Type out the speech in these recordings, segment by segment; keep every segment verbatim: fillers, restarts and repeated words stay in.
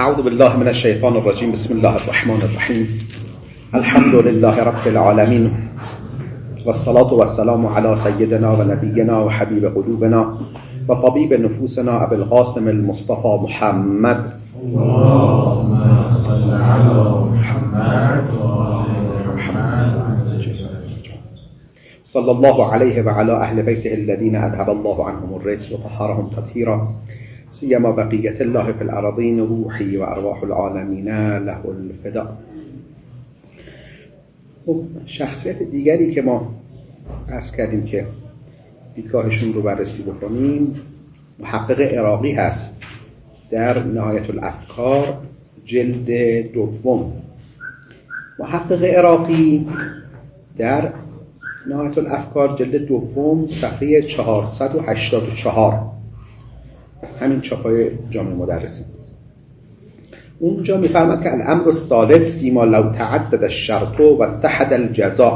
اعوذ بالله من الشیطان الرجیم. بسم الله الرحمن الرحیم. الحمد لله رب العالمین والصلاة والسلام علی سیدنا و نبینا و حبیب قلوبنا و طبیب نفوسنا ابی القاسم المصطفى محمد. اللهم صل علی محمد و آل محمد صلی الله علیه و علی اهل بیته الذین اذهب الله عنهم الرجس و طهرهم تطهیرا سیما بقیة الله فی الارضین روحی و ارواح العالمین له الفداء. شخصیت دیگری که ما عرض کردیم که دیدگاهشون رو بررسی بکنیم محقق عراقی هست در نهایت الافکار جلد دوم. محقق عراقی در نهایت الافکار جلد دوم صفحه چهارصد و هشتاد و چهار، همین چاپای جامع مدرسین، اونجا میفرماد که الامر الثالث فیما لو تعدد الشرط و اتحد الجزاء.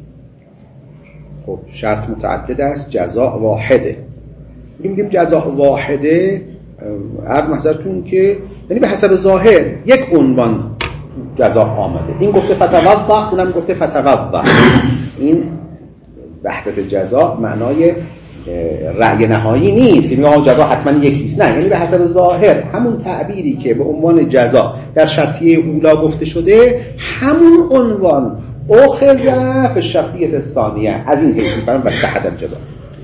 خب شرط متعدد است، جزاء واحده. میگیم جزاء واحده، عرض محضرتون که یعنی به حسب ظاهر یک عنوان جزاء آمده، این گفته فتوضا، اونم گفته فتوضا. این وحدت جزاء معنای رأی نهایی نیست که میگه جزا حتما یکیست، نه، یعنی به حسب ظاهر همون تعبیری که به عنوان جزا در شرطیه اولا گفته شده همون عنوان اخذ فی الشرطیه الثانیه، از این حیث میفرم و اتحد الجزا.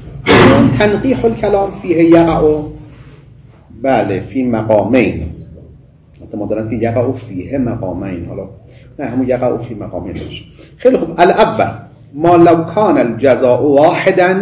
تنقیح الکلام فیه یقع، بله، فی مقامین، حتی ما دارن که یقع فیه مقامین، حالا نه همون یقع فی مقامین باشه. خیلی خوب. الاول ما لو کان الجزاء واحدا،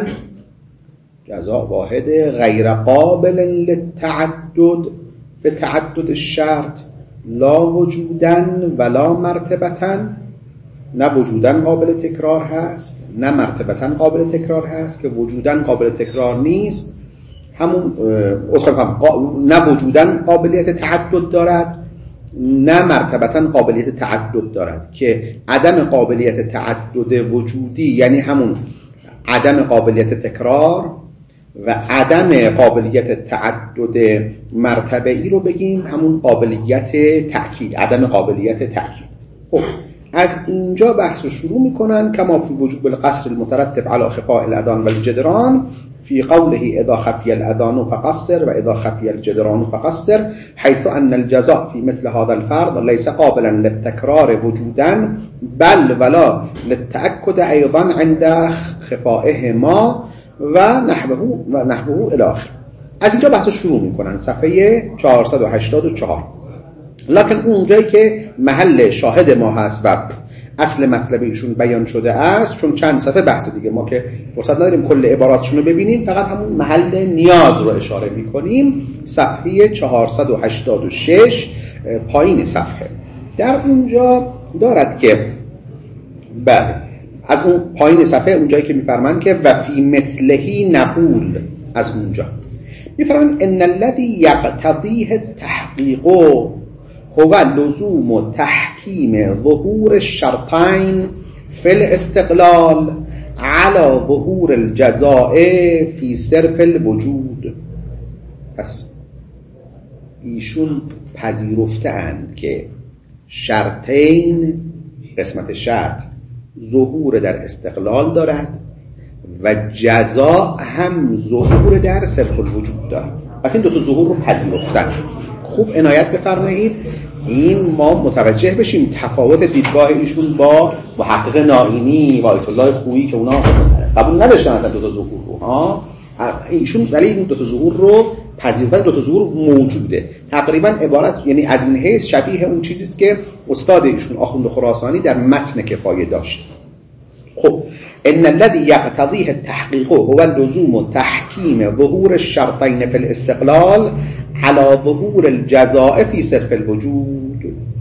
جزاء واحد غیر قابل للتعدد به تعدد الشرط، لا وجودن ولا مرتبتن، نه وجودن قابل تکرار هست نه مرتبتن قابل تکرار هست، که وجودن قابل تکرار نیست، همون اصلا نه وجودن قابلیت تعدد دارد نه مرتبتن قابلیت تعدد دارد، که عدم قابلیت تعدد وجودی یعنی همون عدم قابلیت تکرار و عدم قابلیت تعدد مرتبه‌ای رو بگیم همون قابلیت تأکید، عدم قابلیت تأکید. خب از اینجا بحث رو شروع میکنن. کما فی وجوب القصر المترتب علی خفاء الاذان والجدران فی قوله اذا خفی الاذان فقصر و اذا خفی الجدران فقصر، حيث ان الجزاء في مثل هذا الفرض ليس قابلا للتكرار وجودا بل ولا للتأكد ايضا عند خفائهما و نحوه و نحوه الی آخر. از اینجا بحث شروع میکنن صفحه چهارصد و هشتاد و چهار. لکن اونجایی که محل شاهد ما هست و اصل مطلب ایشون بیان شده است، چون چند صفحه بحث دیگه ما که فرصت نداریم کل عباراتشون رو ببینیم، فقط همون محل نیاز رو اشاره میکنیم. صفحه چهارصد و هشتاد و شش پایین صفحه، در اونجا دارد که بله، از اون پایین صفحه اونجایی که میفرمان که و فی مثلهی نقول، از اونجا میفرمان ان الذی یقتضیه التحقیق هو لزوم و تحکیم ظهور الشرطین فی الاستقلال علی ظهور الجزاء فی صرف الوجود. پس ایشون پذیرفته اند که شرطین، قسمت شرط، ظهور در استقلال دارد و جزاء هم ظهور در صرف الوجود دارد. پس این دو تا ظهور رو پذیرفتن. خوب عنایت بفرمایید، این ما متوجه بشیم تفاوت دیدگاه ایشون با محقق نائینی و آیت الله خویی که اونا قبول نداشتن اصلا دو تا ظهور رو. ها ایشون ولی این دو تا ظهور رو پذیرفتن، دو تا ظهور موجوده. تقریبا عبارت یعنی از این حیث شبیه اون چیزی است که استاد ایشون آخوند خراسانی در متن کفایه داشت. خب ان الذي يقتضيه التحقيق هو لزوم تحكيم ظهور الشرطين في الاستقلال على ظهور الجزاء في صرف الوجود.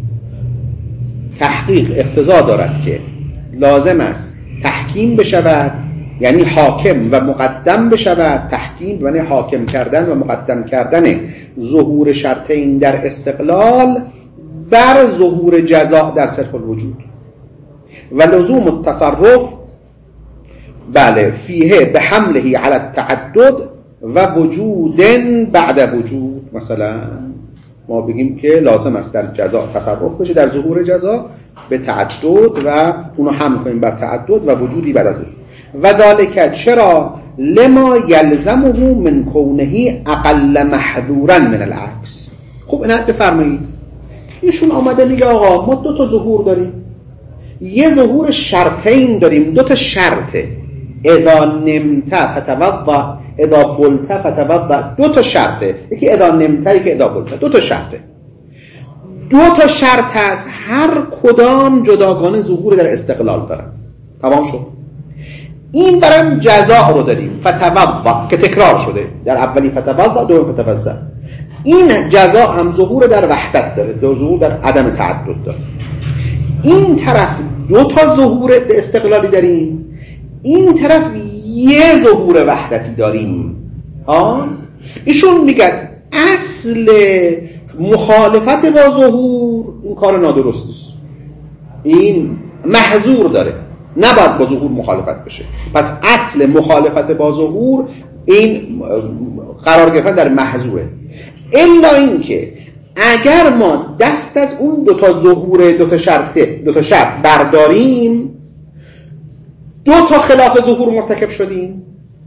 تحقیق اقتضا دارد که لازم است تحکیم بشود، یعنی حاکم و مقدم بشود. تحکیم یعنی حاکم کردن و مقدم کردن ظهور شرطین در استقلال بر ظهور جزاء در صرف الوجود. و لزوم التصرف بله فیه به حمله علی التعدد و وجود بعد وجود. مثلا ما بگیم که لازم است در جزا تصرف بشه، در ظهور جزا به تعدد و اونو هم کنیم بر تعدد و وجودی بعد از وجود. و ذالک چرا لما یلزمه من کونه اقل محذورا من العکس. خب اینا بفرمایید، ایشون آمده میگه آقا ما دو تا ظهور داریم، یه ظهور شرطین داریم، دو تا شرطه، اذا نمت فتوضا اذا بلت فتوضا، دو تا شرطه، یکی اذا نمت یکی اذا بلت، دو تا شرطه، دو تا شرط هست، هر کدام جداگانه ظهور در استقلال دارن. تمام شد. این برام جزاء رو داریم، فتوضا که تکرار شده، در اولی فتوضا دوم فتوضا. این جزاء هم ظهور در وحدت داره، دو ظهور در عدم تعدد داره. این طرف دو تا ظهور استقلالی داریم، این طرف یه ظهور وحدتی داریم. ها ایشون میگه اصل مخالفت با ظهور این کار نادرست است، این محظور داره، نباید با ظهور مخالفت بشه. پس اصل مخالفت با ظهور این قرار گرفتن در محظوره. الا اینکه اگر ما دست از اون دو تا ظهور دو تا شرط دو تا شرط برداریم، دو تا خلاف ظهور مرتکب شدیم.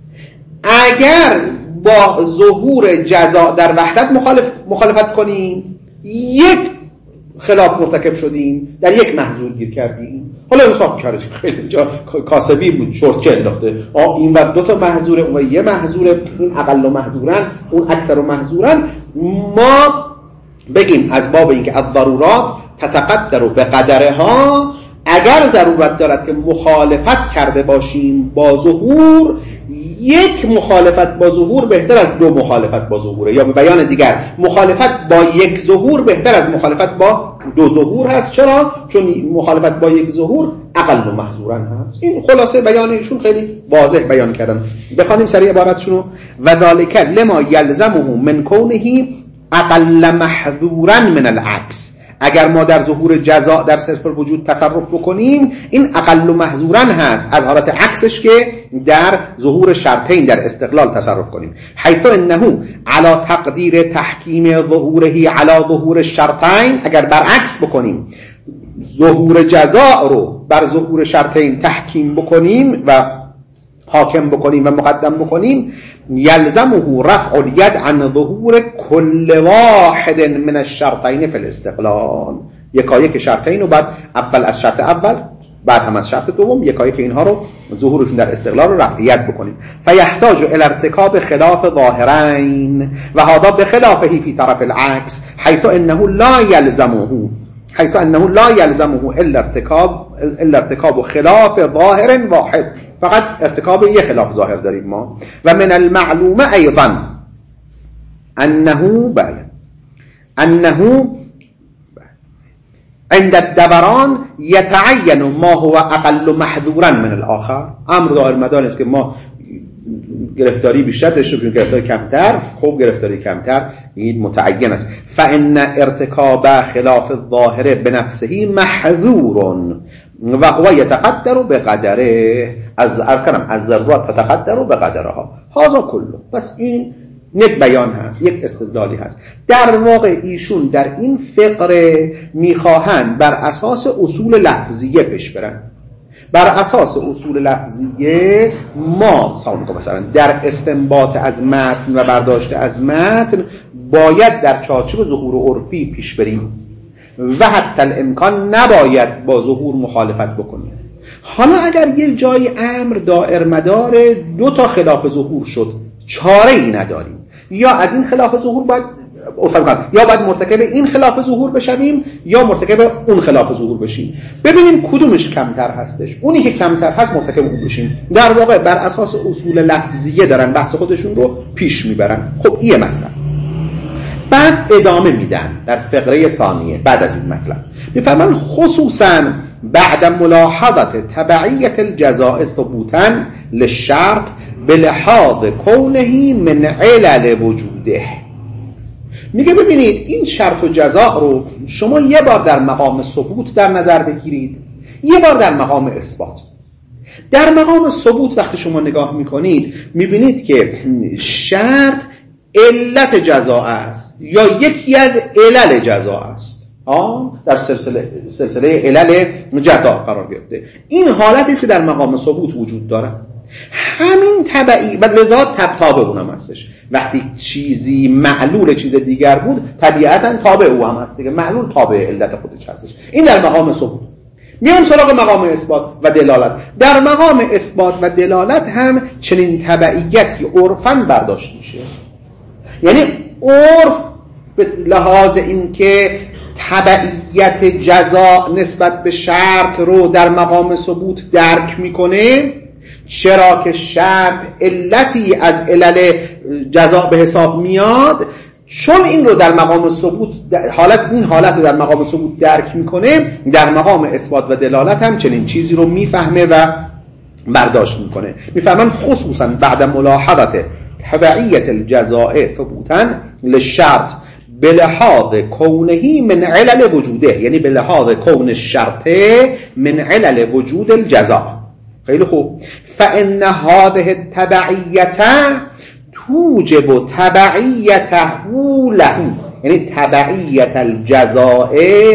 اگر با ظهور جزا در وحدت مخالف مخالفت کنیم، یک خلاف مرتکب شدیم، در یک محظور گیر کردیم. حالا حساب کردیم خیلی جا کاسبی بود، شورت که انداخته، آ این ور دو تا محظوره، اون یه محظوره، این اقل و محظورن، اون اکثر و محظورن. ما بگیم از باب اینکه الضرورات تتقدر به قدرها، اگر ضرورت دارد که مخالفت کرده باشیم با ظهور، یک مخالفت با ظهور بهتر از دو مخالفت با ظهوره، یا به بیان دیگر مخالفت با یک ظهور بهتر از مخالفت با دو ظهور هست. چرا؟ چون مخالفت با یک ظهور اقل و محظورن هست. این خلاصه بیانشون خیلی واضح بیان کردن. بخوانیم سریع عبارتشونو. و ذالک لما یلزمه من کونه اقل محظورا من العکس. اگر ما در ظهور جزاء در صرف الوجود تصرف بکنیم، این اقل و محظورا هست از حالت عکسش که در ظهور شرطین در استقلال تصرف کنیم. حیث انه علی تقدیر تحکیم ظهوره علی ظهور شرطین، اگر برعکس بکنیم ظهور جزاء رو بر ظهور شرطین تحکیم بکنیم و حاکم بکنیم و مقدم بکنیم، یلزمه رفع الید عن ظهور کل واحد من الشرطین فی الاستقلال. یکایک شرطین و بعد اول از شرط اول بعد هم از شرط دوم، یکایک اینها رو ظهورشون در استقلال رو رفعیت بکنیم. فیحتاج الى ارتکاب خلاف ظاهرین و هذا بخلافه فی طرف العکس، حیث انه لا یلزمه حیث انه لا یلزمه الا ارتکاب الا ارتکاب خلاف ظاهر واحد. فقط ارتکاب یک خلاف ظاهر داریم ما. و من المعلوم ایضا انه بله انه عند الدوران يتعين ما هو اقل محذورا من الاخر. امر دائر مدار است که ما گرفتاری بیشتر داشته باشیم، گرفتاری کمتر، خب گرفتاری کمتر این متعین است. فان ارتکاب خلاف الظاهر بنفسه محذور و هو يتقدر بقدره. از عرض کردم از ضرورات تتقدر بقدرها، هذا کله. بس این یک بیان هست، یک استدلالی هست. در واقع ایشون در این فقره میخواهند بر اساس اصول لفظیه پیش برن. بر اساس اصول لفظیه ما مثلا در استنباط از متن و برداشت از متن باید در چارچوب ظهور عرفی پیش بریم و حتی الامکان نباید با ظهور مخالفت بکنیم. حالا اگر یه جای امر دائر مدار دو تا خلاف ظهور شد، چاره ای نداریم، یا از این خلاف ظهور باید یا باید مرتکب این خلاف ظهور بشویم یا مرتکب اون خلاف ظهور بشیم. ببینیم کدومش کمتر هستش، اونی که کمتر هست مرتکب اون بشیم. در واقع بر اساس اصول لفظیه دارن بحث خودشون رو پیش میبرن. خب این مطلب بعد ادامه میدن در فقره ثانیه. بعد از این مطلب میفرمان خصوصا بعد ملاحظه تبعیت الجزاء ثبوتا للشرط بلحاظ کونه من علل وجوده. میگه ببینید این شرط و جزاء رو شما یه بار در مقام ثبوت در نظر بگیرید، یه بار در مقام اثبات. در مقام ثبوت وقتی شما نگاه میکنید میبینید که شرط علت جزا است یا یکی از علل جزا است. آه در سلسله سلسله علل جزا قرار گرفته. این حالتی است که در مقام ثبوت وجود داره. همین تبعی و لذا تب تابع اونم هستش. وقتی چیزی معلول چیز دیگر بود طبیعتاً تابع او هم هست دیگه. معلول تابع علت خودش هستش. این در مقام ثبوت. میام سراغ مقام اثبات و دلالت. در مقام اثبات و دلالت هم چنین تبعیتی عرفاً برداشت میشه. یعنی عرف به لحاظ اینکه تبعیت جزا نسبت به شرط رو در مقام ثبوت درک میکنه، چرا که شرط علتی از علل جزا به حساب میاد، چون این رو در مقام ثبوت حالت این حالت رو در مقام ثبوت درک میکنه، در مقام اثبات و دلالت هم چنین چیزی رو میفهمه و برداشت میکنه. میفهمن خصوصا بعد ملاحظت تبعیت الجزاء ثبوتا للشرط بلحاظ کونه من علل وجوده، یعنی بلحاظ کون الشرط من علل وجود الجزاء. خیلی خوب. فإن هذه التبعیت توجب تبعیته له، یعنی تبعیت الجزاء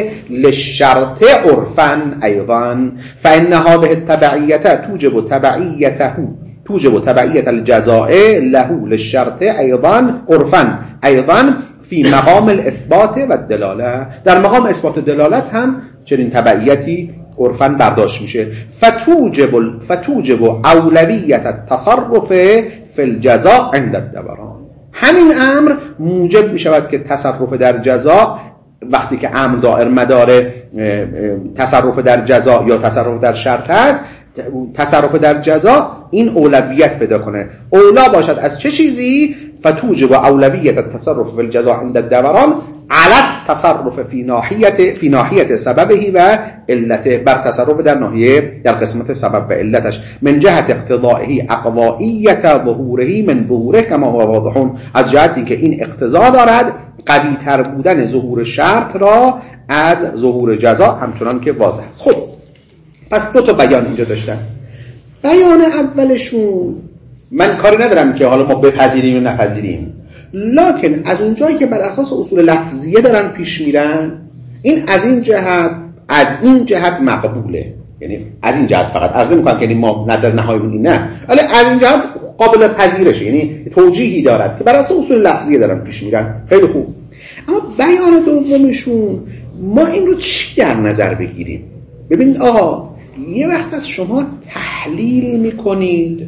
للشرط عرفا ایضا. فإن هذه التبعیت توجب تبعیته توجب تبعیت الجزاء له للشرط ایضا عرفا ایضا فی مقام الاثبات و الدلاله. در مقام اثبات دلالت هم چنین تبعیتی عرفاً برداشت میشه. فتوجب فتوجب اولویت التصرف فی الجزاء عند الدوران. همین امر موجب میشود که تصرف در جزا، وقتی که امر دائر مدار تصرف در جزا یا تصرف در شرط است، تصرف در جزا این اولویت پیدا کنه. اولا باشد از چه چیزی؟ فتوجب اولویت التصرف فی الجزاء عند الدوران علی التصرف فی ناحیه فی ناحیه سببه و علته، بر تصرف در ناحیه در قسمت سبب و علتش، من جهت اقتضائه اقوائیت ظهوره من ظهوره کما هو واضح، از جهتی که این اقتضا دارد قوی تر بودن ظهور شرط را از ظهور جزا، همچنان که واضح است. خب پس دو تا بیان اینجا داشتن. بیان اولشون من کاری ندارم که حالا ما بپذیریم و نپذیریم، لکن از اونجایی که بر اساس اصول لفظیه دارن پیش میرن، این از این جهت از این جهت مقبوله. یعنی از این جهت فقط عرض می‌کنم که یعنی ما نظر نهاییمون این نه، ولی از این جهت قابل پذیرشه، یعنی توجیهی دارد که بر اساس اصول لفظیه دارن پیش میرن. خیلی خوب. اما بیان دومشون ما این رو چی در نظر بگیریم؟ ببینید آقا، یه وقت از شما تحلیل میکنید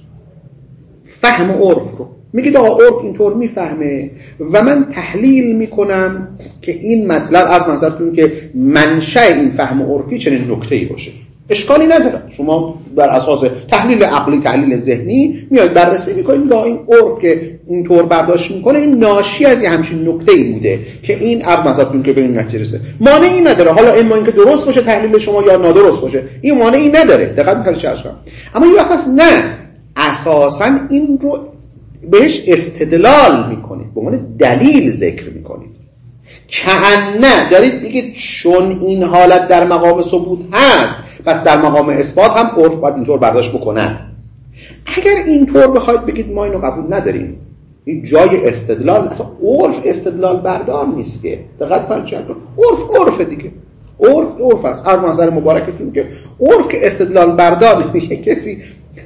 فهم عرف رو، میگید آقا عرف اینطور میفهمه و من تحلیل میکنم که این مطلب عرض منظرتون که منشأ این فهم عرفی چنین نکته‌ای باشه. اشکالی نداره، شما بر اساس تحلیل عقلی، تحلیل ذهنی میاد بررسی میکنید دا این عرف که اینطور برداشت میکنه این ناشی از همچین نکته‌ای بوده که این عرض منظرتون که به این نتیجه رسیده. مانعی نداره حالا اما اینکه درست باشه تحلیل شما یا نادرست باشه، این مانعی نداره. دقت میکنید چه اشکال. اما یه وقت هست نه، اساساً این رو بهش استدلال میکنید، به عنوان دلیل ذکر میکنید. کأنه دارید میگید چون این حالت در مقام ثبوت هست، پس در مقام اثبات هم عرف باید اینطور برداشت بکنن. اگر اینطور بخواید بگید ما اینو قبول نداریم، این جای استدلال، اصلا عرف استدلال بردار نیست که. دقت فرض عرف عرف دیگه، عرف عرف است. هر منظر مبارکتون که عرف که استدلال بردار نمیشه. کسی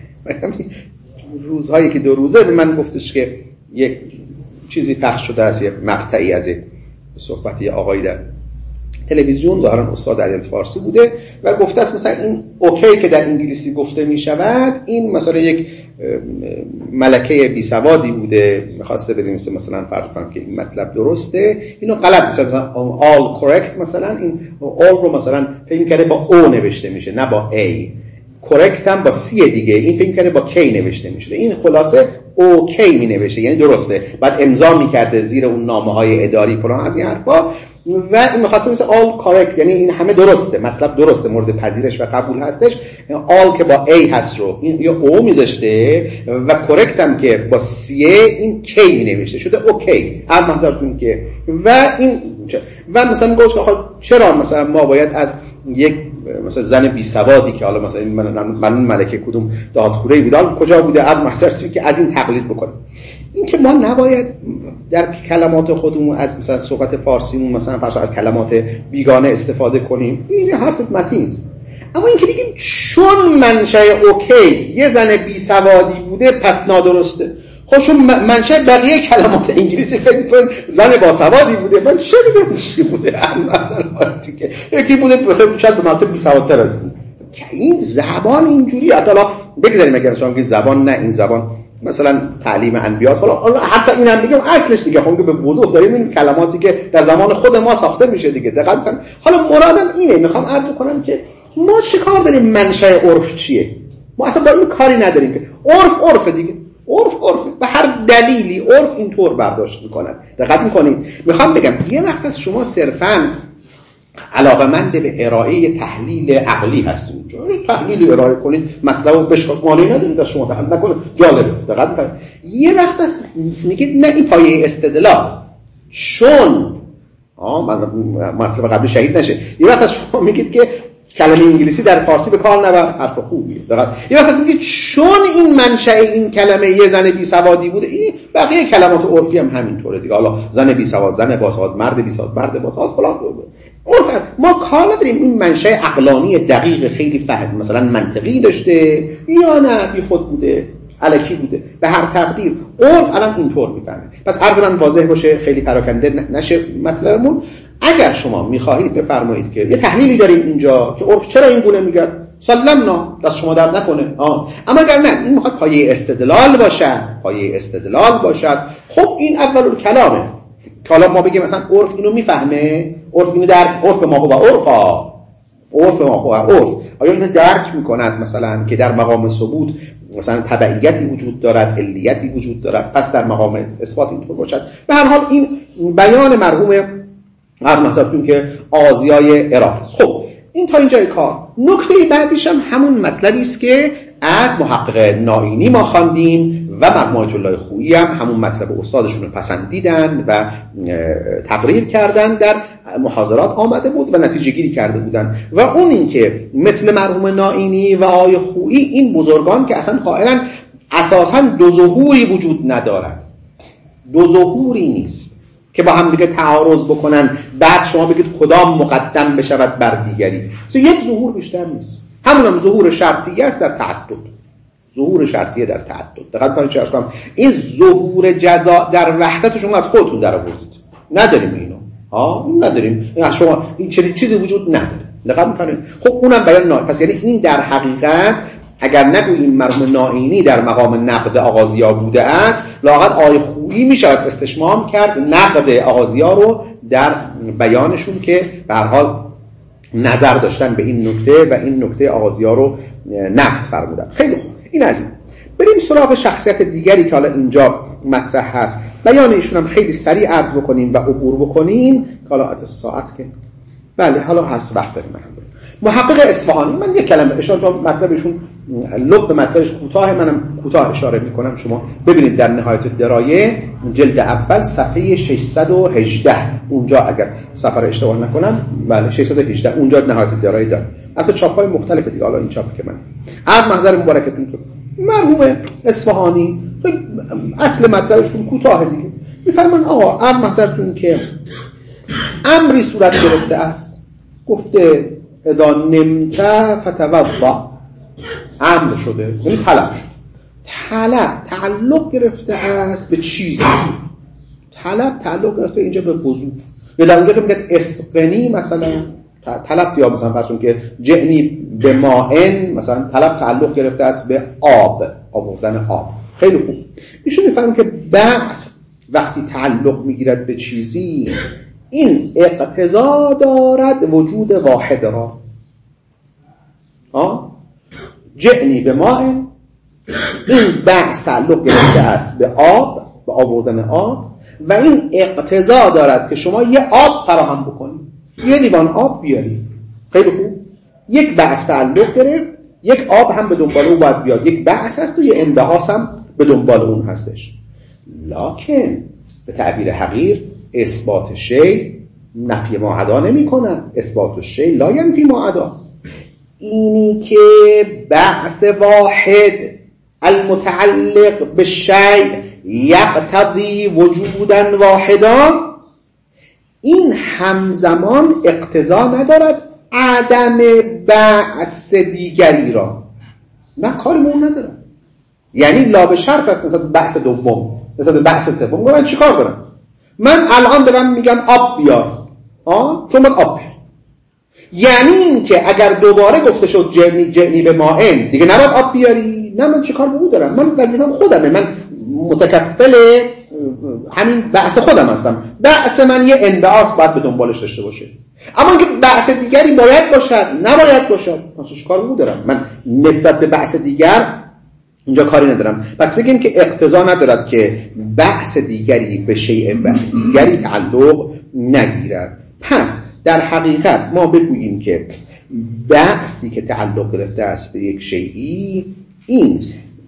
روزهایی که دو روزه به من گفتش که یک چیزی پخش شده است، یک مقطعی از یک صحبتی آقایی در تلویزیون، ظاهرا استاد ادبیات فارسی بوده و گفته است مثلا این اوکی که در انگلیسی گفته می شود، این مثلا یک ملکه بی سوادی بوده میخواسته بنویسه مثلا فرض کنم که این مطلب درسته، اینو غلط مثلا all correct، مثلا این all رو مثلا فکر کرده با او نوشته میشه نه با a، correct هم با سی دیگه، این فکر کرده با k نوشته میشه، این خلاصه اوکی می نوشته یعنی درسته، بعد امضا میکرده زیر اون نامه‌های اداری فلان از این حرفا و این می‌خواسته مثل all correct یعنی این همه درسته، مطلب درسته، مورد پذیرش و قبول هستش. all که با a هست رو این یا او میذاشته و correct هم که با c این k می نوشته شده اوکی. هم منظورتون که و این و مثلا گفت آخه چرا مثلا ما باید از یک مثلا زن بی سوادی که حالا مثلا این من من ملکه کدوم دهات‌کوره‌ای بود کجا بوده، از محضرتون که از این تقلید بکنه. این که ما نباید در کلمات خودمون از مثلا صحبت فارسیمون مثلا فرض از کلمات بیگانه استفاده کنیم، این حرف متین است. اما این که بگیم چون منشأ اوکی یه زن بی سوادی بوده پس نادرسته. خب چون منشأ بقیه کلمات انگلیسی فکر می‌کنید زن با سوادی بوده، من چه می‌دونم چی بوده مثلا دیگه یکی بوده شاید به مراتب بی سوادتر از این. این زبان اینجوری حالا بگذاریم اگر شما که زبان نه این زبان مثلا تعلیم انبیاست، حالا حتی این هم بگم اصلش دیگه خب به وضوح داریم این کلماتی که در زمان خود ما ساخته میشه دیگه. دقت کنید. حالا مرادم اینه، میخوام عرض کنم که ما چه کار داریم منشأ عرف چیه؟ ما اصلا با این کاری نداریم که عرف عرف دیگه، عرف عرف به هر دلیلی عرف اینطور برداشت میکنه. دقت میکنید. میخوام بگم یه وقت از شما صرفاً علاقه‌مند به ارائه تحلیل عقلی هستید، اونجا تحلیل ارائه کنید مطلب بشکافانی ندارید از شما تحلیل نکنه. جالبه. دقت کنید. یه وقت است میگید نه این پایه استدلال چون آ من مطلب قبل شهید نشه. یه وقت از شما میگید که کلمه انگلیسی در فارسی به کار نبر، حرف خوبیه. دقیقاً یه وقت میگه چون این منشأ این کلمه یه زن بی سوادی بوده، این بقیه کلمات عرفی هم همینطوره دیگه. حالا زن بی سواد، زن با سواد، مرد بی سواد، مرد با سواد فلان عرف. ما کار نداریم این منشأ عقلانی دقیق خیلی فهم مثلا منطقی داشته یا نه بی خود بوده، الکی بوده. به هر تقدیر عرف الان اینطور میفهمه. پس عرض من واضح باشه، خیلی پراکنده نشه مطلبمون. اگر شما میخواهید بفرمایید که یه تحلیلی داریم اینجا که عرف چرا این گونه میگه، سلامنا دست شما درد نکنه. آه. اما اگر نه این میخواد پایه استدلال باشد، پایه استدلال باشد، خب این اول کلامه. حالا ما بگیم مثلا عرف اینو میفهمه، عرف اینو درک، عرف ما هو عرفا، عرف ما هو عرف، آیا اینو درک میکند مثلا که در مقام ثبوت مثلا تبعیتی وجود دارد، علیتی وجود دارد، پس در مقام اثبات اینطور باشد. به هر حال این بیان مرحوم هر مثلا که آزیای عراق است. خب این تا اینجای کار. نکته بعدیش هم همون مطلبی است که از محقق نائینی ما خواندیم و مرحوم آیت الله خویی هم همون مطلب استادشون رو پسندیدن و تقریر کردن، در محاضرات آمده بود و نتیجه گیری کرده بودن. و اون این که مثل مرحوم نائینی و آیه خویی این بزرگان که اصلا قائلن اساساً دو ظهوری وجود ندارد، دو ظهوری نیست که با هم دیگه تعارض بکنن بعد شما بگید کدام مقدم بشود بر دیگری. یک ظهور بیشتر نیست، همون هم ظهور شرطیه است در تعدد، ظهور شرطیه در تعدد. دقیقاً کنید چه ارزم این ظهور جزا در وحدت شما از خودتون در آوردید. نداریم اینو، ها این نداریم، شما این چنین چیزی وجود نداره. دقیقاً کنید. خب اونم بیان نه. پس یعنی این در حقیقت اگر نگوییم مرحوم نائینی در مقام نقد آغازیا بوده است، لااقل آیه خویی میشود استشمام کرد نقد آغازیا رو در بیانشون که به هر حال نظر داشتن به این نکته و این نکته آغازیا رو نقد فرمودن. خیلی خوب. این از این. بریم سراغ شخصیت دیگری که حالا اینجا مطرح هست. بیان ایشون هم خیلی سریع عرض بکنیم و عبور بکنیم که حالا از ساعت که بله حالا هست وقت داریم. محقق اصفهانی، من یک کلمه اشاره کنم، مطلبشون لب مطلبش کوتاه، منم کوتاه اشاره میکنم. شما ببینید در نهایت الدرایه جلد اول صفحه ششصد و هجده، اونجا اگر صفحه رو اشتباه نکنم بله ششصد و هجده اونجا نهایت الدرایه داره. البته چاپ‌های مختلفه دیگه، حالا این چاپی که من از محضر مبارکتون تو مرحوم اصفهانی اصل مطلبشون کوتاه دیگه. میفرمان آقا از محضرتون که امری صورت گرفته است، گفته اذا نمت فتوضا، امر شده یعنی طلب شد. طلب تعلق گرفته است به چیزی، طلب تعلق گرفته اینجا به وضو، یا در اونجا که میگه اسقنی مثلا طلب یا مثلا فرضون که جعنی به ماءن مثلا طلب تعلق گرفته است به آب، آوردن آب. خیلی خوب. ایشون میفهمن که بعض وقتی تعلق میگیرد به چیزی این اقتضا دارد وجود واحد را. آه؟ جعنی به ماء، این بعض تعلق گرفته است به آب، به آوردن آب، و این اقتضا دارد که شما یه آب فراهم بکنید، یه لیوان آب بیارید. خیلی خوب. یک بعض تعلق گرفت، یک آب هم به دنبال اون باید بیاد، یک بعض هست و یه انبعاث هم به دنبال اون هستش. لکن به تعبیر حقیر اثبات شی نفی ما عدا نمی کنن. اثبات شی لا ینفی ما عدا. اینی که بعث واحد المتعلق به شیء یقتضی وجودا واحدا، این همزمان اقتضا ندارد عدم بعث دیگری را. من کاری به اون ندارم، یعنی لا به شرط است نسبت بحث دوم نسبت بحث سوم. من چی کار دارم؟ من الان دارم میگم آب بیار، آه چون من آب بیار، یعنی این که اگر دوباره گفته شد جرنی جرنی به مائن دیگه نباید آب بیاری؟ نه، من چه کار به اون دارم؟ من وظیفه‌م خودمه، من متکفل همین بحث خودم هستم. بحث من یه انبعاث باید به دنبالش داشته باشه، اما اینکه بحث دیگری باید باشد نباید باشد، من چه کار به اون دارم؟ من نسبت به بحث دیگر اینجا کاری ندارم. پس بگیم که اقتضا ندارد که بحث دیگری به شیء دیگری تعلق نگیرد. پس در حقیقت ما بگوییم که بحثی که تعلق گرفته است به یک شیئی، این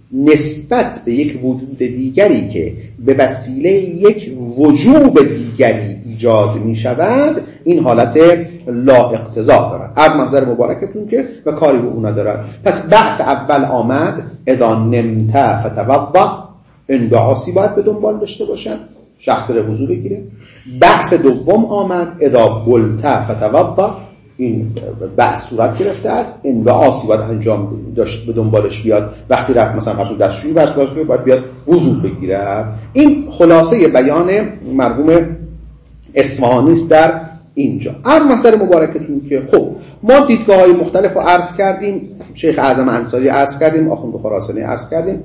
نسبت به یک وجود دیگری که به وسیله یک وجوب دیگری ایجاد می شود، این حالت لا اقتضا دارد. از محضر مبارکتون که و کاری به اون ندارد. پس بحث اول آمد اذا نمت فتوضا، انبعاثی باید به دنبال داشته باشد، شخص بره وضو بگیره. بحث دوم آمد اذا بلت فتوضا، این بحث صورت گرفته است، انبعاثی باید انجام داشت به دنبالش بیاد. وقتی رفت مثلا فرض دستشویی ورش باید بیاد وضو بگیره. این خلاصه بیان مرحوم اصفهانی است در اینجا. از محضر مبارکتون که خب ما دیدگاه‌های مختلف رو عرض کردیم، شیخ اعظم انصاری عرض کردیم، آخوند خراسانی عرض کردیم،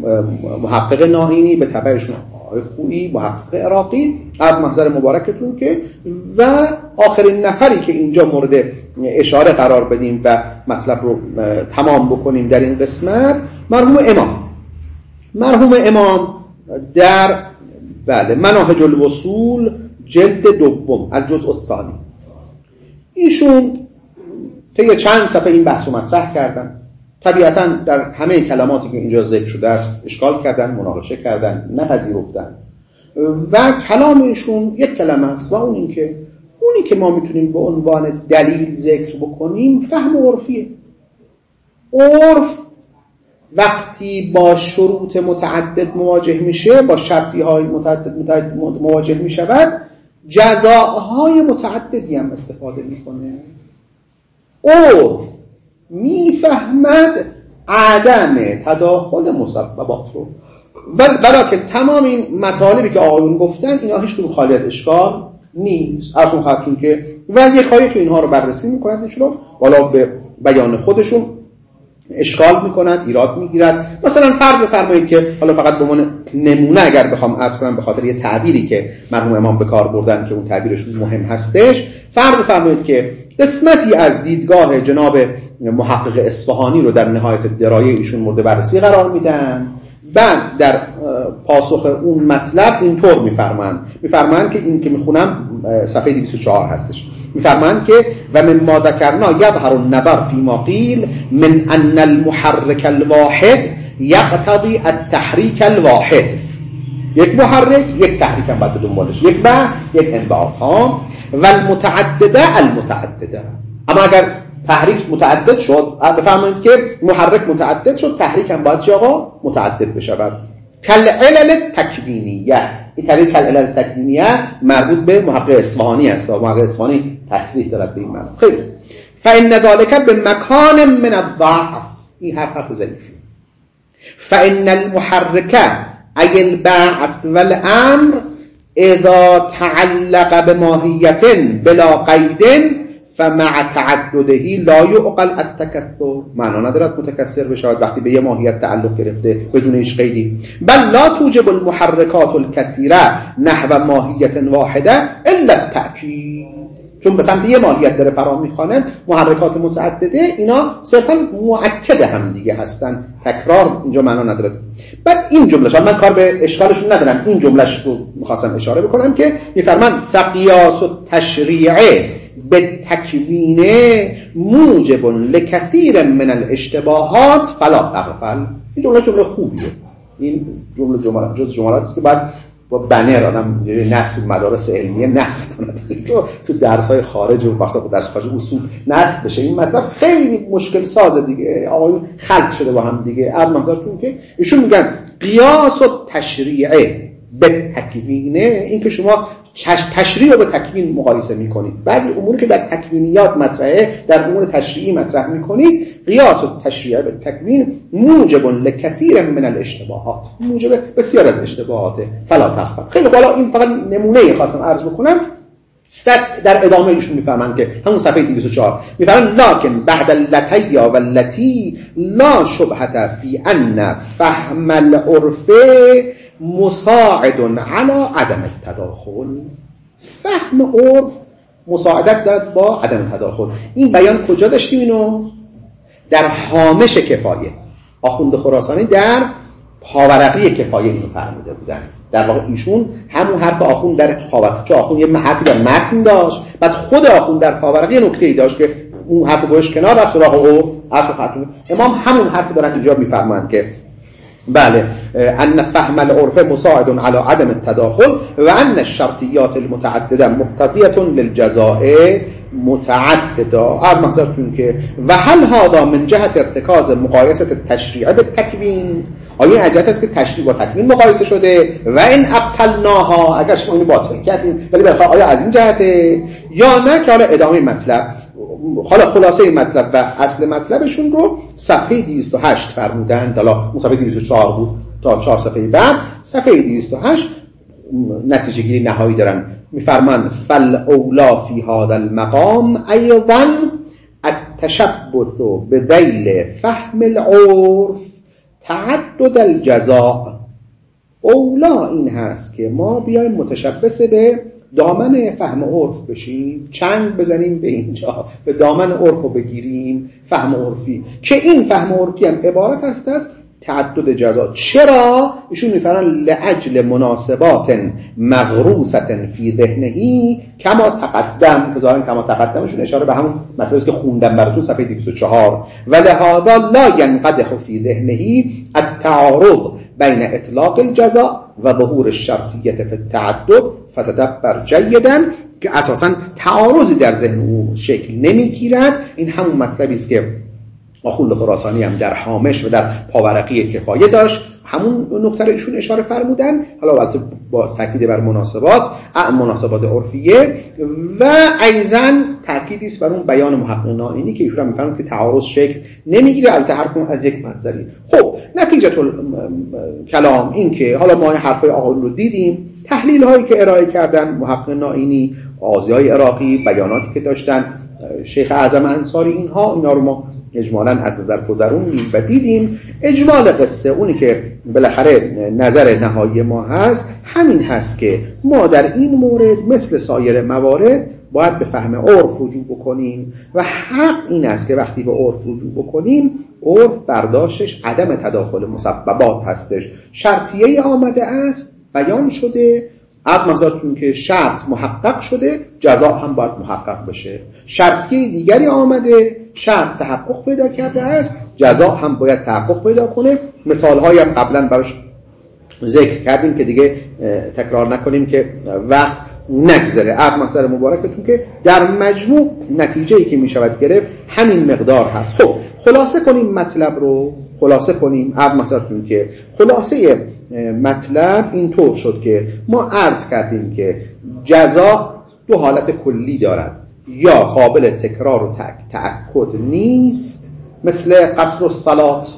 محقق ناهینی به تبعشون آقای خویی، محقق عراقی. از محضر مبارکتون که و آخرین نفری که اینجا مورد اشاره قرار بدیم و مطلب رو تمام بکنیم در این قسمت، مرحوم امام مرحوم امام در بله مناهج الوصول جلد دوم الجزء الثانی، ایشون طی چند صفحه این بحث رو مطرح کردن. طبیعتاً در همه کلماتی که اینجا ذکر شده است اشکال کردن، مناقشه کردن، نپذیرفتن و کلام ایشون یک کلمه است و اون این که اونی که ما میتونیم به عنوان دلیل ذکر بکنیم فهم عرفیه. عرف وقتی با شروط متعدد مواجه میشه، با شرطی های متعدد مواجه میشود، جزاهای متعددی هم استفاده میکنه. عرف میفهمد عدم تداخل مسببات رو، ولی که تمام این مطالبی که آقایون گفتن اینا هیچ کدوم خالی از اشکال نیست. ارسون خواهدتون که و یک هایی که اینها رو بررسی میکنند ایشون والا به بیان خودشون اشکال میکنند، ایراد میگیرند. مثلا فرض بفرمایید که حالا فقط به عنوان نمونه اگر بخوام عرض کنم به خاطر یه تعبیری که مرحوم امام به کار بردن که اون تعبیرشون مهم هستش، فرض بفرمایید که قسمتی از دیدگاه جناب محقق اصفهانی رو در نهایت درایه ایشون مورد بررسی قرار میدن. بعد در پاسخ اون مطلب اینطور میفرمایند میفرمایند که این که میخونم صفحه دویست و چهار هستش، میفرمایند که و مما ذکرنا یظهر النظر فيما قیل من ان المحرك الواحد یقتضی التحریک الواحد. یک محرک یک تحریک هم باید به دنبالش، یک بحث یک انبعاث ها و المتعدده المتعدده. اما اگر تحریک متعدد شد، بفرمایید که محرک متعدد شد، تحریک هم باید چه آقا متعدد بشود. کالعلل تکوینیه، این تعبیر کالعلل تکوینیه مربوط به محقق اصفهانی است و محقق اصفهانی تصریح دارد به این معنی. خیلی فإن ذلك بمکان من الضعف، این حرف حرف ضعیفی. فإن المحرك ای البعث والامر اذا تعلق بماهیت بلا قید فمع تعدده لا يعقل التكثر، معنا ندارد متکثر بشود وقتی به یه ماهیت تعلق گرفته بدون هیچ قیدی. بل لا توجب المحرکات الكثيره نحو ماهیت واحده الا التأکید، چون به سمت یه ماهیت داره فرا میخواند. محرکات متعدده اینا صرفا مؤکد هم دیگه هستن، تکرار اینجا معنا نداره. بعد این جملهش من کار به اشکالشون ندارم، این جملهش رو میخواستم اشاره بکنم که میفرمان فقیاس التشریع به تکوین موجب لکثیر من الاشتباهات فلا تغفل. این جمله جمله خوبیه، این جمله جملات جز جملاتی است که بعد با بنر آدم نه تو مدارس علمیه نصب کنه تو درس‌های خارج و مثلا درس خارج اصول نصب بشه. این مطلب خیلی مشکل سازه دیگه، آقایون خلط شده با هم دیگه. از منظرتون که ایشون میگن قیاس و تشریعه به تکوینه، این که شما تشریع رو به تکوین مقایسه میکنید. بعضی اموری که در تکوینیات مطرحه در امور تشریعی مطرح میکنید. قیاس و تشریع به تکوین موجب لکثیر من الاشتباهات، موجب بسیار از اشتباهاته. فلا تخفا. خیلی بالا این فقط نمونه خواستم عرض بکنم. در, در ادامه ایشون میفهمن که همون صفحه دویست و چهار میفهمن لکن بعد اللتی و اللتی لا شبهه فی ان فهم العرف مساعد علی عدم التداخل. فهم عرف مساعدت دارد با عدم تداخل. این بیان کجا داشتیم اینو؟ در هامش کفایه. آخوند خراسانی در پاورقی کفایه اینو فرموده بودن. در واقع ایشون همون حرف آخوند در پاورقی، چون آخوند یه حرفی در متن داشت، بعد خود آخوند در پاورقی نکته‌ای داشت که اون حرف گوش کنار رفت سراغ عرف. حرف خاطر امام همون حرف دارن اینجا میفرمایند که بله ان فهم العرف مساعد على عدم التداخل و ان الشرطیات المتعدده مقتضیه للجزاء متعدده. از منظرتون که و هل هذا من جهت ارتکاز مقایسه التشریع بالتکوین، آیا حجت است که تشریع با تکوین مقایسه شده و این ابطلناها، اگر شما اینو باطل کردین، ولی بالاخره آیا از این جهته یا نه؟ که حالا ادامه مطلب، حالا خلاصه مطلب و اصل مطلبشون رو صفحه دویست و هشت فرمودن. حالا صفحه دویست و چهار بود تا چهار صفحه بعد صفحه دویست و هشت نتیجه گیری نهایی دارن. میفرمان فل اولا فی هذا المقام ایضا التشبث بذیل فهم العرف تعدد الجزاء. اولا این هست که ما بیایم متشبث به دامن فهم عرف بشیم، چنگ بزنیم به اینجا، به دامن عرف رو بگیریم، فهم عرفی، که این فهم عرفی هم عبارت است از تعدد جزا. چرا؟ ایشون میفرمان لاجل مناسبات مغروسه فی ذهنهی کما تقدم. بذارن کما تقدمشون اشاره به همون مطلبی که خوندم براتون صفحه دویست و چهار. و لهذا لا ينقدح فی ذهنهی التعارض بین اطلاق الجزاء و ظهور الشرطیه فی التعدد فتدبر جیدا، که اساسا تعارضی در ذهن او شکل نمیگیرد. این همون مطلبی است که آخوند خراسانی هم در هامش و در پاورقی کفایه داشت، همون نکته رو ایشون اشاره فرمودن. حالا البته با تاکید بر مناسبات مناسبات عرفیه و ایضا تاکیدی است بر اون بیان محقق نائینی که ایشون میگن که تعارض شکل نمیگیره، البته هر کدوم از یک منظری. خب نتیجه کلام این که حالا ما حرفای آقایون رو دیدیم، تحلیل هایی که ارائه کردن محقق نائینی، قاضیای عراقی، بیاناتی که داشتن شیخ اعظم انصاری، اینها اینا رو ما اجمالاً از نظر گذروندیم و دیدیم. اجمال قصه اونی که بالاخره نظر نهایی ما هست همین هست که ما در این مورد مثل سایر موارد باید به فهم عرف رجوع بکنیم و حق این است که وقتی به عرف رجوع بکنیم، عرف برداشتش عدم تداخل مسببات هستش. شرطیه آمده است، بیان شده، عقد مقصدتون که شرط محقق شده، جزا هم باید محقق بشه. شرطیه دیگری آمده، شرط تحقق پیدا کرده است، جزا هم باید تحقق پیدا کنه. مثال‌هایی هم قبلا براش ذکر کردیم که دیگه تکرار نکنیم که وقت نگذره. عقد مقصد مبارکتون که در مجموع نتیجه‌ای که میشود گرفت همین مقدار هست. خب خلاصه کنیم مطلب رو، خلاصه کنیم. عقد مقصدتون که خلاصه مطلب این طور شد که ما عرض کردیم که جزا دو حالت کلی دارد، یا قابل تکرار و تأکد نیست مثل قصر الصلات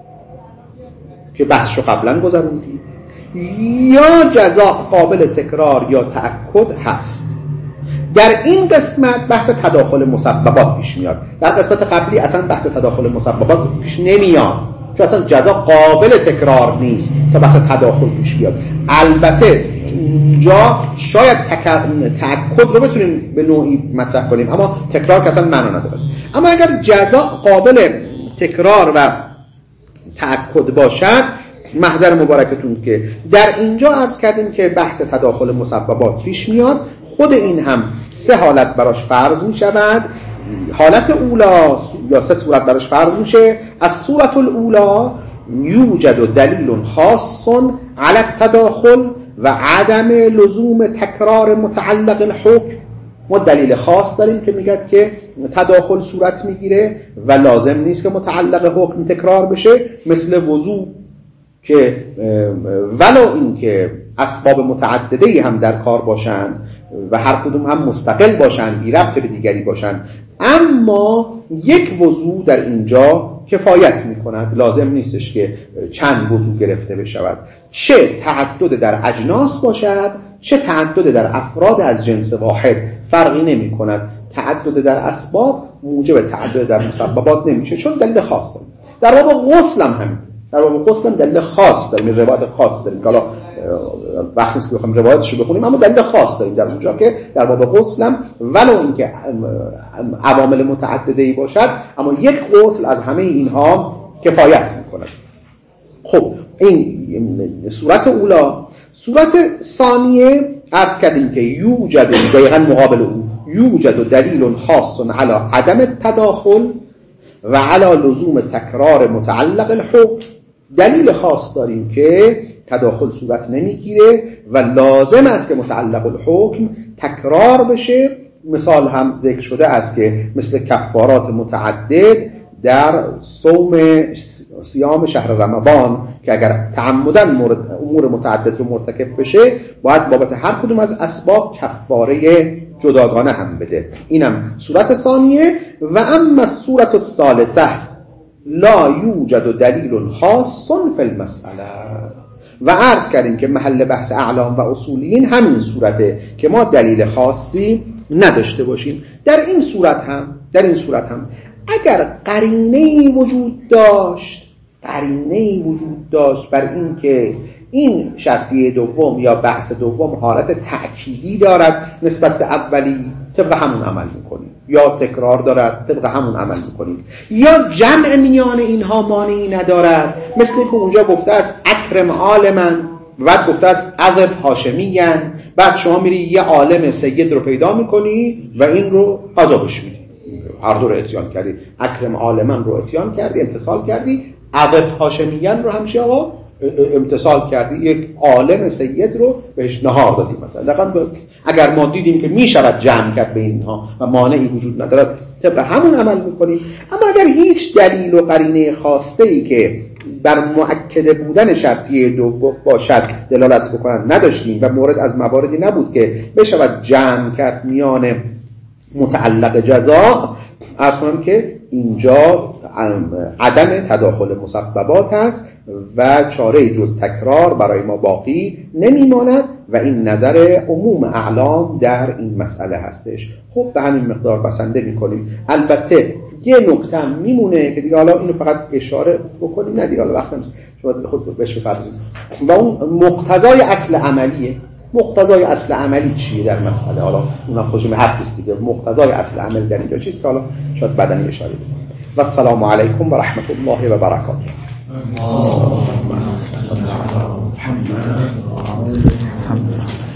که بحثشو قبلا گذروندیم، یا جزا قابل تکرار یا تأکد هست. در این قسمت بحث تداخل مسببات پیش میاد. در قسمت قبلی اصلا بحث تداخل مسببات پیش نمیاد، چون اصلا جزا قابل تکرار نیست تا بحث تداخل پیش بیاد. البته اینجا شاید تأکد رو بتونیم به نوعی مطرح کنیم، اما تکرار که اصلا معنا نداره. اما اگر جزا قابل تکرار و تأکد باشد، محضر مبارکتون که در اینجا عرض کردیم که بحث تداخل مسببات پیش میاد. خود این هم سه حالت براش فرض می شود. حالت اولا یا سه صورت براش فرض میشه. از صورت الاولا یوجد دلیل خاص علی التداخل و عدم لزوم تکرار متعلق الحکم. ما دلیل خاص داریم که میگه که تداخل صورت میگیره و لازم نیست که متعلق حکم تکرار بشه، مثل وضو که ولو این که اسباب متعددی هم در کار باشن و هر کدوم هم مستقل باشن، بی ربط به دیگری باشن، اما یک وضو در اینجا کفایت میکند، لازم نیستش که چند وضو گرفته بشود، چه تعدد در اجناس باشد چه تعدد در افراد از جنس واحد، فرقی نمی کند. تعدد در اسباب موجب تعدد در مسببات نمیشه، چون دلیل خاص داریم. در باب غسل هم همین، در باب غسل هم دلیل خاص داریم، روایت خاص داریم که حالا وقتی نیست که بخوایم روایتش رو بخونیم، اما دلیل خاص داریم در اونجا که در باب غسل هم ولو اینکه عوامل متعددی باشد، اما یک غسل از همه اینها کفایت میکند. خب این صورت اولا. صورت ثانیه عرض کردیم که یوجد، دقیقاً مقابل اون، یوجد دلیل خاص علی عدم التداخل و علی لزوم تکرار متعلق الحکم. دلیل خاص داریم که تداخل صورت نمیگیره و لازم است که متعلق الحکم تکرار بشه. مثال هم ذکر شده است که مثل کفارات متعدد در صوم صیام شهر رمضان که اگر تعمداً امور متعدد رو مرتکب بشه، باید بابت هر کدوم از اسباب کفاره جداگانه هم بده. اینم صورت ثانیه. و اما صورت الثالثه لا یوجد دلیل خاص فی المسئله. و عرض کردیم که محل بحث اعلام و اصولیین همین صورته که ما دلیل خاصی نداشته باشیم. در این صورت هم در این صورت هم اگر قرینه‌ای وجود داشت قرینه‌ای وجود داشت بر این که این شرطیه دوم یا بحث دوم حالت تأکیدی دارد نسبت به اولی، طبق همون عمل میکنیم، یا تکرار دارد طبق همون عمل میکنیم، یا جمع میان اینها مانعی ندارد، مثل که اونجا گفته است اکرم عالمن، بعد گفته است عذب هاشمیین، بعد شما میری یه عالم سید رو پیدا میکنی و این رو عذابش میدی، هر دو رو اتیان کردی، اکرم عالمن رو اتیان کردی، امتصال کردی، عذب هاشمیین رو همشه آقا امتصال کردی، یک عالم سید رو بهش نهار دادی. مثلا اگر ما دیدیم که میشود جمع کرد به اینها و مانعی وجود ندارد، طبق همون عمل میکنیم. اما اگر هیچ دلیل و قرینه خاصه‌ای که بر مؤکد بودن شرطیه دو باشد دلالت بکنند نداشتیم و مورد از مواردی نبود که بشود جمع کرد میان متعلق جزا، عرض کنم که اینجا عدم تداخل مسببات هست و چاره جز تکرار برای ما باقی نمیماند و این نظر عموم اعلام در این مسئله هستش. خب به همین مقدار بسنده میکنیم. البته یه نکته میمونه که دیگه حالا اینو فقط اشاره بکنیم، نه دیگه حالا وقت نیست شما خود بهش بپردازید، و اون مقتضای اصل عملیه. مقتضای اصل عملی چیه در مسئله؟ حالا اونم خودش حرف است دیگه. مقتضای اصل عمل در اینجا چیست که حالا شاید بعداً اشاره کنیم. و السلام علیکم و رحمت الله و برکاته. اللهم صل على محمد.